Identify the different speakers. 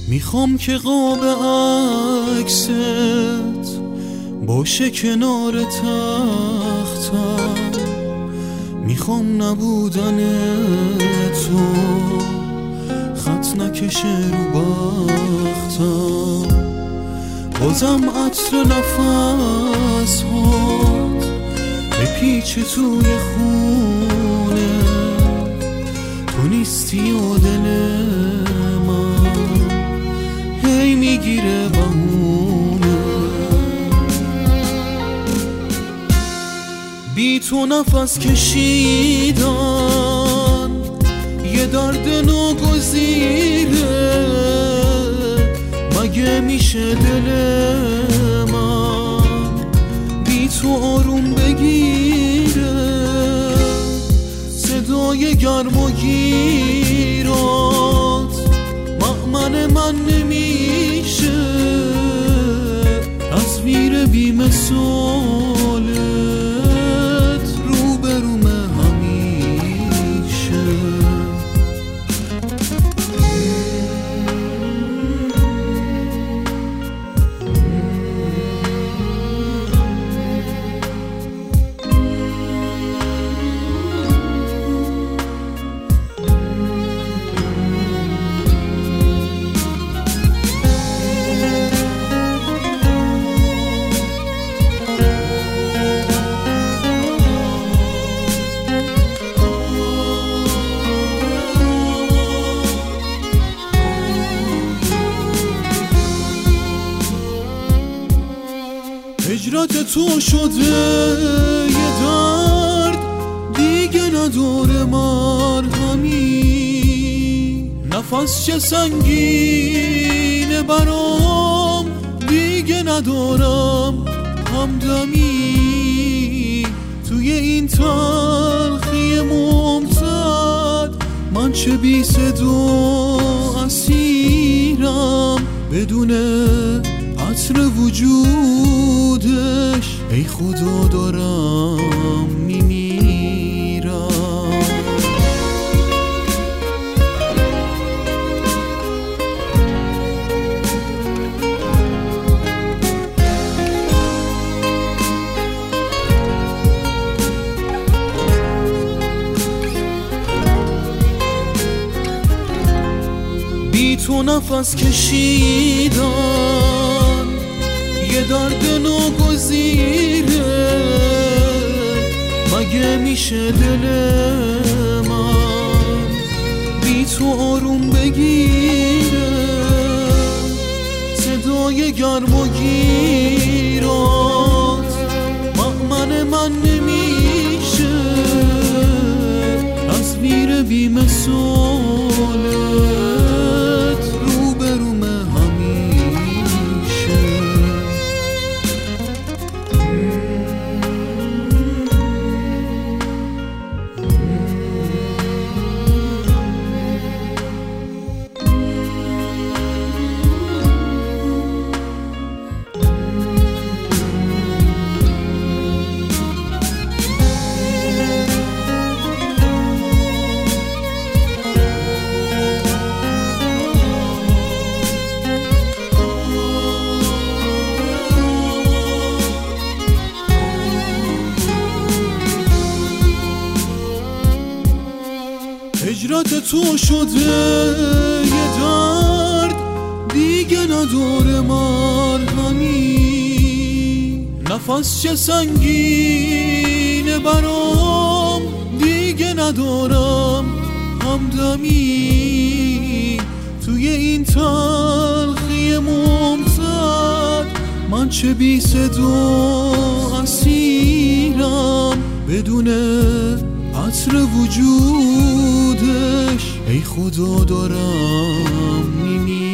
Speaker 1: میخوام که قاب عکست باشه کنار تختم، میخوام نبودن تو خط نکشه رو بختم، بازم عطر نفس هات بپیچه توی خونه، تو نیستی و دل من هی میگیره بهونه. بی تو نفس کشیدن یه درد ناگزیره، مگه میشه دل من بی تو آروم بگیره؟ صدای گرم و گیرات مأمن من نمیشه، تصویر بی‌مثالت روبرومه همیشه. هجرت تو شده یه درد دیگه نداره مرهمی، نفس چه سنگینه برام دیگه ندارم همدمی، توی این تلخی ممتد من چه بی صدا اسیرم، بدون عطر وجودش ای خدا دارم میمیرم. بی تو نفس کشیدن یه درد ناگزیره، مگه میشه دل من بی تو آروم بگیره؟ صدای گرم و گیرات مأمن من نمیشه، تصویر بی‌مثالت روبرومه همیشه. هجرت تو شده یه درد دیگه نداره مرهمی، نفس چه سنگینه برام دیگه ندارم همدمی، توی این تلخی ممتد من چه بی صدا اسیرم، بدون عطر وجودش ای خدا دارم میمیرم.